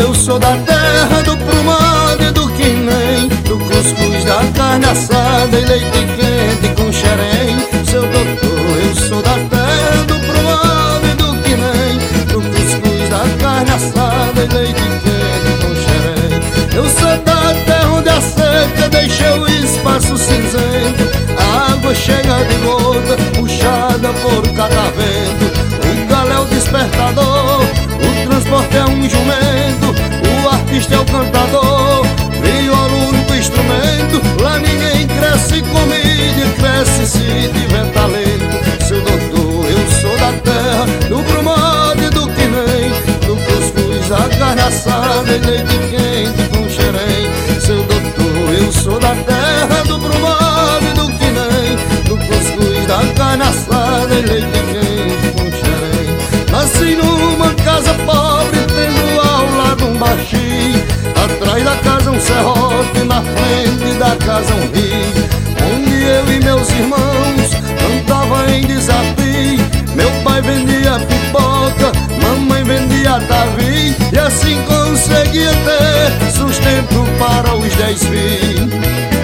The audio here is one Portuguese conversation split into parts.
eu sou da terra do prumado e do quinem, do cuscuz, da carne assada e leite quente com xerém. Seu doutor, eu sou da terra do prumado e do quinem, do cuscuz, da carne assada e leite quente com xerém. Eu sou da terra onde a seca deixa o espaço cinzento, a água chega de gota, puxada por catavento. O galo é o despertador, o transporte é um jumento, o artista é o cantador, viola o único instrumento. Lá ninguém cresce com mídia, cresce se tiver talento. Seu doutor, eu sou da terra do brumado e do quinem, do cuscuz, a carne assada e leite quente com xerém. Seu doutor, eu sou da terra do brumado e do quinem, do cuscuz, da carne assada e leite quente com xerém. Nasci numa casa pobre, tendo ao lado um baixinho, atrás da casa um serrote, na frente da casa um rio, onde eu e meus irmãos cantavam em desafio. Meu pai vendia pipoca, mamãe vendia tavi, e assim conseguia ter sustento para os 10 filhos.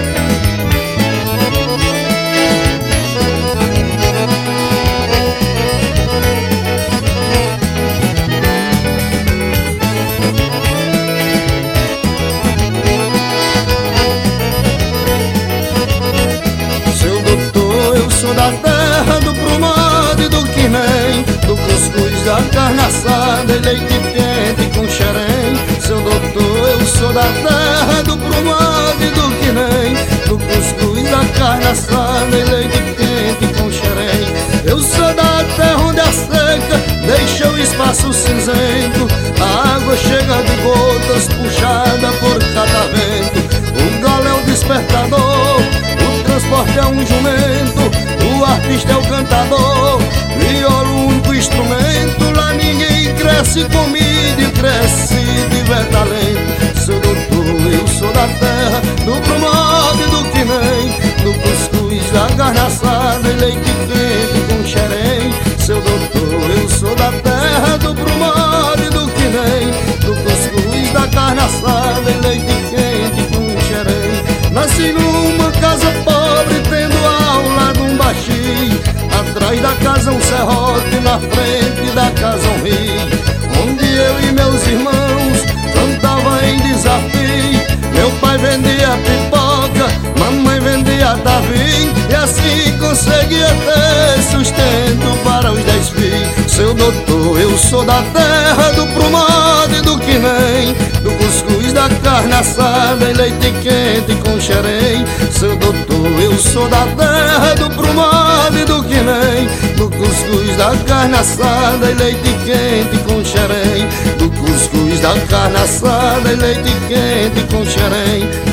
Sou da terra do prumado e do quinem, do cuscuz, da carne assada e leite quente com xerém. Seu doutor, eu sou da terra do prumado e do quinem, do cuscuz, da carne assada e leite quente com xerém. Eu sou da terra onde a seca deixa o espaço cinzento, a água chega de gotas, puxada por catavento. O galo é o despertador, o transporte é um jumento, o artista é o cantador, viola o único instrumento. Lá ninguém cresce com mídia, cresce se tiver talento. Seu doutor, eu sou da terra do brumado e do quinem, do cuscuz, da carne assada e leite quente com xerém. Seu doutor, eu sou da terra do brumado e do quinem, do cuscuz, da carne assada e leite quente com xerém. Nasci numa casa pobre, tendo ao lado um baixinho, atrás da casa um serrote, na frente da casa um rio, onde eu e meus irmãos cantavam em desafio. Meu pai vendia pipoca, mamãe vendia tavi, e assim conseguia ter sustento para os 10 filhos. Seu doutor, eu sou da terra do prumado e do quinem, do cuscuz, da carne assada e leite quente com xerém. Seu doutor, eu sou da terra do prumado e do quinem, do cuscuz, da carne assada e leite quente com xerém, do cuscuz, da carne assada e leite quente com xerém.